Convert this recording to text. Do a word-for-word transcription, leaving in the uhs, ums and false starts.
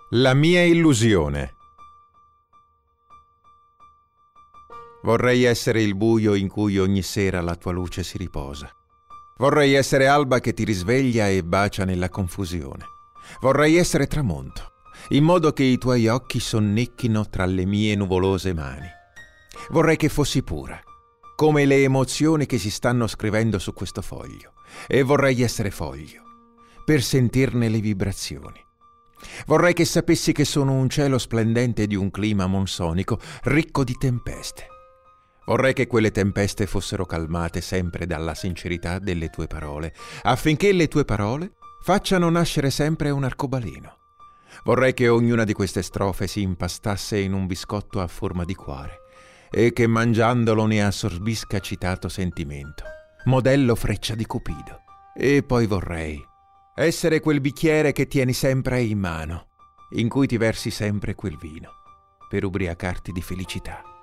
La mia illusione. Vorrei essere il buio in cui ogni sera la tua luce si riposa. Vorrei essere alba che ti risveglia e bacia nella confusione. Vorrei essere tramonto, in modo che i tuoi occhi sonnecchino tra le mie nuvolose mani. Vorrei che fossi pura, come le emozioni che si stanno scrivendo su questo foglio, e vorrei essere foglio, per sentirne le vibrazioni. Vorrei che sapessi che sono un cielo splendente di un clima monsonico, ricco di tempeste. Vorrei che quelle tempeste fossero calmate sempre dalla sincerità delle tue parole, affinché le tue parole facciano nascere sempre un arcobaleno. Vorrei che ognuna di queste strofe si impastasse in un biscotto a forma di cuore e che mangiandolo ne assorbisca citato sentimento, modello freccia di Cupido. E poi vorrei essere quel bicchiere che tieni sempre in mano, in cui ti versi sempre quel vino, per ubriacarti di felicità.